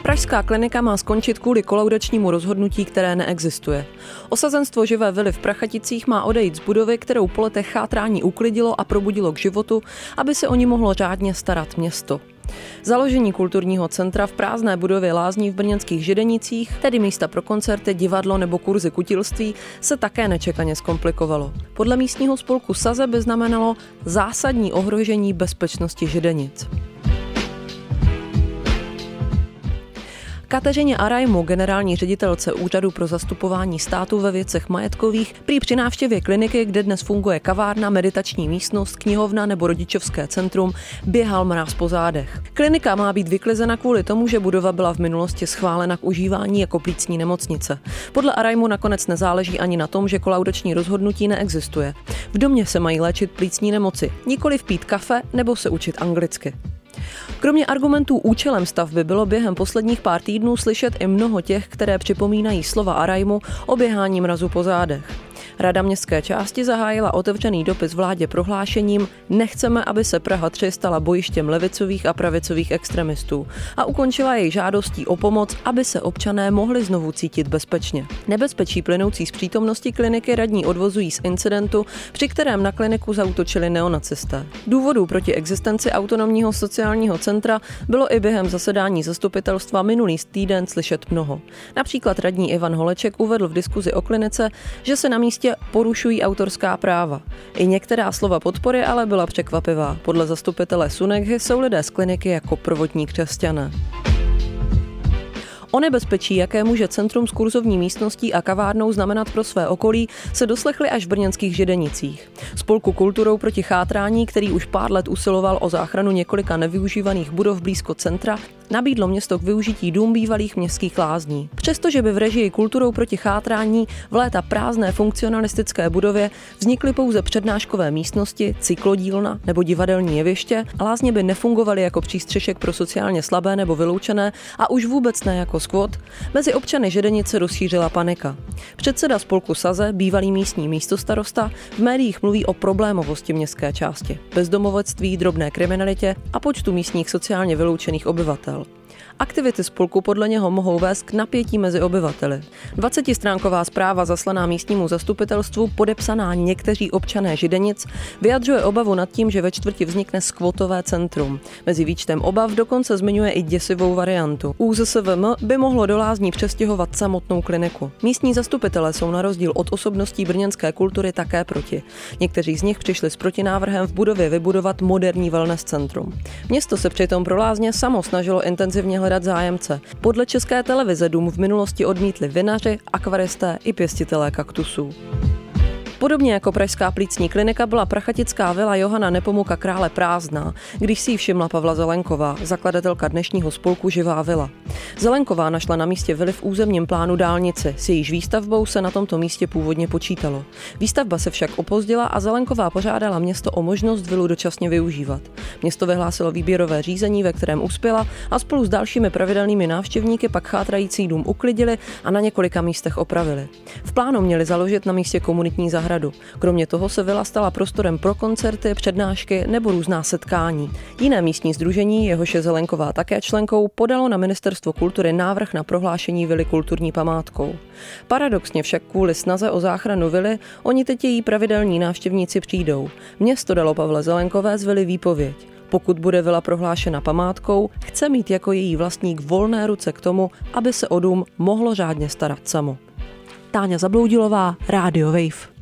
Pražská klinika má skončit kvůli kolaudačnímu rozhodnutí, které neexistuje. Osazenstvo Živé vily v Prachaticích má odejít z budovy, kterou po letech chátrání uklidilo a probudilo k životu, aby se o ní mohlo řádně starat město. Založení kulturního centra v prázdné budově lázní v brněnských Židenicích, tedy místa pro koncerty, divadlo nebo kurzy kutilství, se také nečekaně zkomplikovalo. Podle místního spolku Saze by znamenalo zásadní ohrožení bezpečnosti Židenic. Kateřině Arajmu, generální ředitelce Úřadu pro zastupování státu ve věcech majetkových, prý při návštěvě kliniky, kde dnes funguje kavárna, meditační místnost, knihovna nebo rodičovské centrum, běhal mráz po zádech. Klinika má být vyklizena kvůli tomu, že budova byla v minulosti schválena k užívání jako plicní nemocnice. Podle Arajmu nakonec nezáleží ani na tom, že kolaudační rozhodnutí neexistuje. V domě se mají léčit plicní nemoci, nikoliv pít kafe nebo se učit anglicky. Kromě argumentů účelem stavby bylo během posledních pár týdnů slyšet i mnoho těch, které připomínají slova Arajmu o běhání mrazu po zádech. Rada městské části zahájila otevřený dopis vládě prohlášením "Nechceme, aby se Praha 3 stala bojištěm levicových a pravicových extremistů" a ukončila jej žádostí o pomoc, aby se občané mohli znovu cítit bezpečně. Nebezpečí plynoucí z přítomnosti kliniky radní odvozují z incidentu, při kterém na kliniku zaútočili neonacisté. Důvodů proti existenci autonomního sociálního centra bylo i během zasedání zastupitelstva minulý týden slyšet mnoho. Například radní Ivan Holeček uvedl v diskuzi o klinice, že se na místě porušují autorská práva. I některá slova podpory ale byla překvapivá. Podle zastupitele Suneghy jsou lidé z kliniky jako prvotní křesťané. O nebezpečí, jaké může centrum s kurzovní místností a kavárnou znamenat pro své okolí, se doslechli až v brněnských Židenicích. Spolku Kulturou proti chátrání, který už pár let usiloval o záchranu několika nevyužívaných budov blízko centra, nabídlo město k využití dům bývalých městských lázní. Přestože by v režii Kulturou proti chátrání v léta prázdné funkcionalistické budově vznikly pouze přednáškové místnosti, cyklodílna nebo divadelní jeviště, lázně by nefungovaly jako přístřešek pro sociálně slabé nebo vyloučené a už vůbec ne jako skvot, mezi občany Židenice rozšířila panika. Předseda spolku Saze, bývalý místní místostarosta, v médiích mluví o problémovosti městské části, bezdomovectví, drobné kriminalitě a počtu místních sociálně vyloučených obyvatel. Aktivity spolku podle něho mohou vést k napětí mezi obyvateli. 20stránková zpráva zaslaná místnímu zastupitelstvu, podepsaná někteří občané Židenic, vyjadřuje obavu nad tím, že ve čtvrti vznikne skvotové centrum. Mezi výčtem obav dokonce zmiňuje i děsivou variantu. ÚZSVM by mohlo do lázní přestěhovat samotnou kliniku. Místní zastupitelé jsou na rozdíl od osobností brněnské kultury také proti. Někteří z nich přišli s protinávrhem v budově vybudovat moderní wellness centrum. Město se přitom pro lázně samo snažilo intenzivně hledat zájemce. Podle České televize dům v minulosti odmítli vinaři, akvaristé i pěstitelé kaktusů. Podobně jako pražská plicní klinika byla prachatická vila Johana Nepomuka Krále prázdná, když si ji všimla Pavla Zelenková, zakladatelka dnešního spolku Živá vila. Zelenková našla na místě vily v územním plánu dálnici, s jejíž výstavbou se na tomto místě původně počítalo. Výstavba se však opozdila a Zelenková požádala město o možnost vilu dočasně využívat. Město vyhlásilo výběrové řízení, ve kterém uspěla, a spolu s dalšími pravidelnými návštěvníky pak chátrající dům uklidili a na několika místech opravili. V plánu měli založit na místě komunitní zahradu. Kromě toho se vila stala prostorem pro koncerty, přednášky nebo různá setkání. Jiné místní sdružení, jehož je Zelenková také členkou, podalo na Ministerstvo kultury návrh na prohlášení vily kulturní památkou. Paradoxně však kvůli snaze o záchranu vily oni teď její pravidelní návštěvníci přijdou. Město dalo Pavle Zelenkové z vily výpověď. Pokud bude vila prohlášena památkou, chce mít jako její vlastník volné ruce k tomu, aby se o dům mohlo řádně starat samo. Táňa Zabloudilová, Rádio Wave.